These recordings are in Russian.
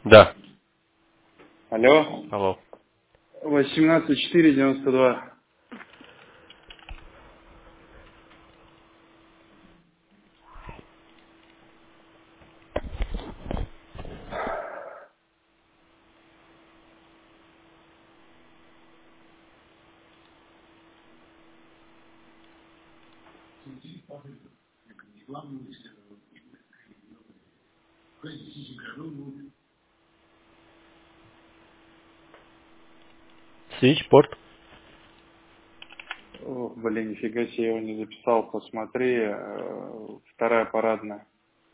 Да. Алло. Алло. 18-4-92. Свитчпорт. Ох, блин, нифига себе, я его не записал, посмотри. Вторая парадная.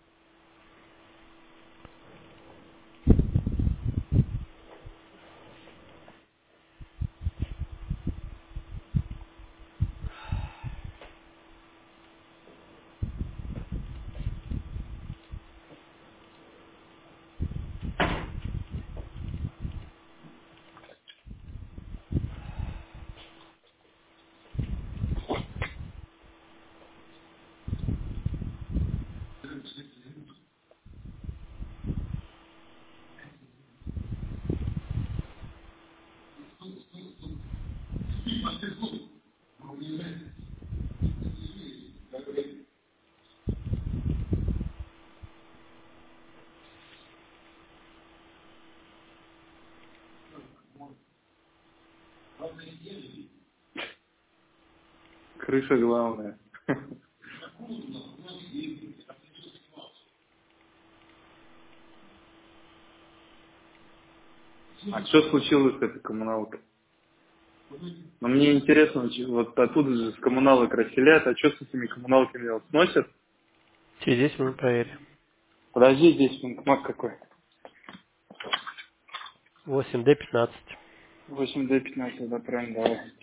Крыша главная. А что случилось с этой коммуналкой? Ну, мне интересно, вот оттуда же с коммуналок расселят, а что с этими коммуналками делать? Сносят? Через 10 минут проверь. Подожди, здесь банкомат какой? 8D15. 8D15, да, правильно, давай.